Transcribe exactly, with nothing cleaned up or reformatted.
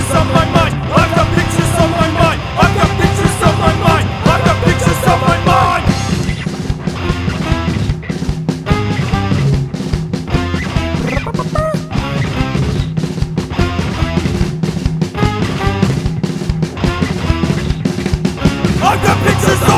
pictures on my mind. I've got pictures on my mind. I've got pictures on my mind. I've got pictures on my mind. I've got pictures